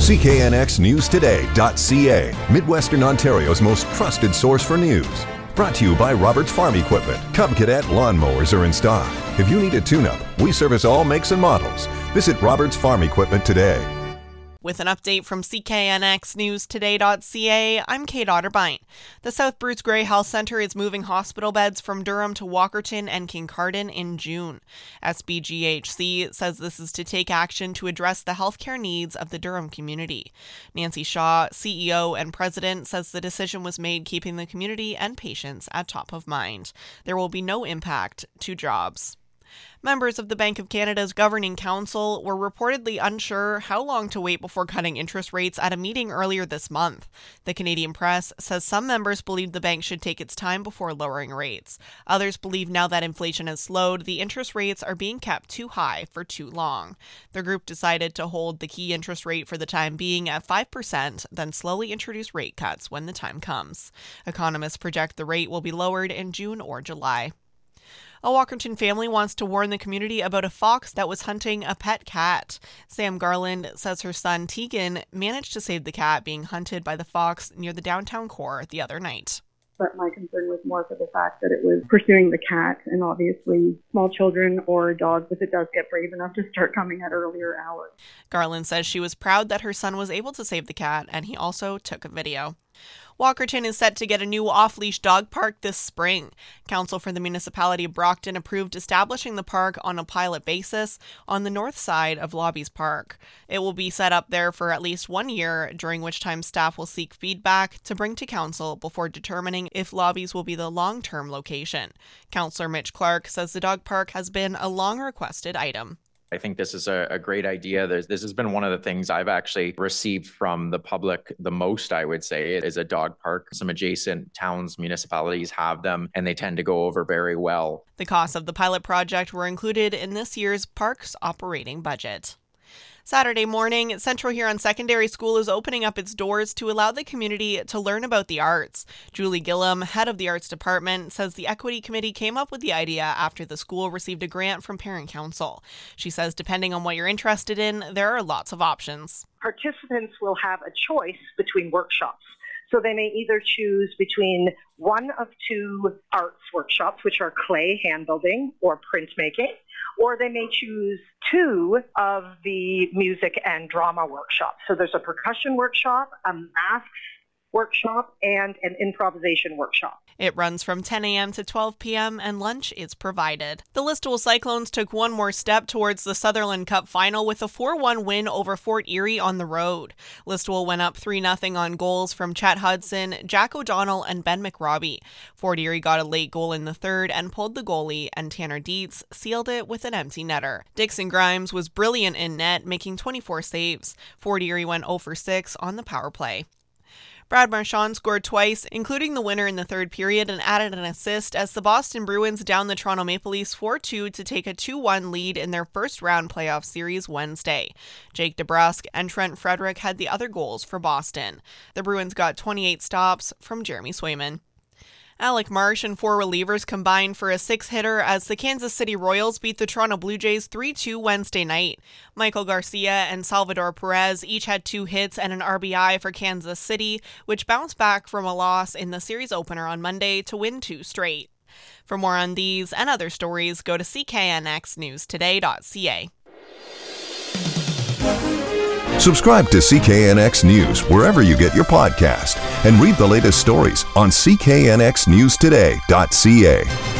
CKNXNewsToday.ca, Midwestern Ontario's most trusted source for news. Brought to you by Roberts Farm Equipment. Cub Cadet lawnmowers are in stock. If you need a tune-up, we service all makes and models. Visit Roberts Farm Equipment today. With an update from CKNXNewsToday.ca, I'm Kate Otterbein. The South Bruce Grey Health Centre is moving hospital beds from Durham to Walkerton and Kincardine in June. SBGHC says this is to take action to address the healthcare needs of the Durham community. Nancy Shaw, CEO and president, says the decision was made keeping the community and patients at top of mind. There will be no impact to jobs. Members of the Bank of Canada's Governing Council were reportedly unsure how long to wait before cutting interest rates at a meeting earlier this month. The Canadian Press says some members believe the bank should take its time before lowering rates. Others believe now that inflation has slowed, the interest rates are being kept too high for too long. The group decided to hold the key interest rate for the time being at 5%, then slowly introduce rate cuts when the time comes. Economists project the rate will be lowered in June or July. A Walkerton family wants to warn the community about a fox that was hunting a pet cat. Sam Garland says her son Tegan managed to save the cat being hunted by the fox near the downtown core the other night. But my concern was more for the fact that it was pursuing the cat, and obviously small children or dogs, if it does get brave enough to start coming at earlier hours. Garland says she was proud that her son was able to save the cat, and he also took a video. Walkerton is set to get a new off-leash dog park this spring. Council for the Municipality of Brockton approved establishing the park on a pilot basis on the north side of Lobbies Park. It will be set up there for at least 1 year, during which time staff will seek feedback to bring to Council before determining if Lobbies will be the long-term location. Councillor Mitch Clark says the dog park has been a long-requested item. I think this is a great idea. This has been one of the things I've actually received from the public the most, I would say, is a dog park. Some adjacent towns, municipalities have them, and they tend to go over very well. The costs of the pilot project were included in this year's parks operating budget. Saturday morning, Central Huron Secondary School is opening up its doors to allow the community to learn about the arts. Julie Gillum, head of the arts department, says the Equity Committee came up with the idea after the school received a grant from Parent Council. She says depending on what you're interested in, there are lots of options. Participants will have a choice between workshops. So they may either choose between one of two arts workshops, which are clay hand building or printmaking, or they may choose two of the music and drama workshops. So there's a percussion workshop, a masks workshop, and an improvisation workshop. It runs from 10 a.m. to 12 p.m. and lunch is provided. The Listowel Cyclones took one more step towards the Sutherland Cup final with a 4-1 win over Fort Erie on the road. Listowel went up 3-0 on goals from Chet Hudson, Jack O'Donnell, and Ben McRobbie. Fort Erie got a late goal in the third and pulled the goalie, and Tanner Dietz sealed it with an empty netter. Dixon Grimes was brilliant in net, making 24 saves. Fort Erie went 0 for 6 on the power play. Brad Marchand scored twice, including the winner in the third period, and added an assist as the Boston Bruins downed the Toronto Maple Leafs 4-2 to take a 2-1 lead in their first-round playoff series Wednesday. Jake DeBrusk and Trent Frederick had the other goals for Boston. The Bruins got 28 stops from Jeremy Swayman. Alec Marsh and 4 relievers combined for a 6-hitter as the Kansas City Royals beat the Toronto Blue Jays 3-2 Wednesday night. Michael Garcia and Salvador Perez each had 2 hits and an RBI for Kansas City, which bounced back from a loss in the series opener on Monday to win 2 straight. For more on these and other stories, go to CKNXNewsToday.ca. Subscribe to CKNX News wherever you get your podcast and read the latest stories on CKNXNewsToday.ca.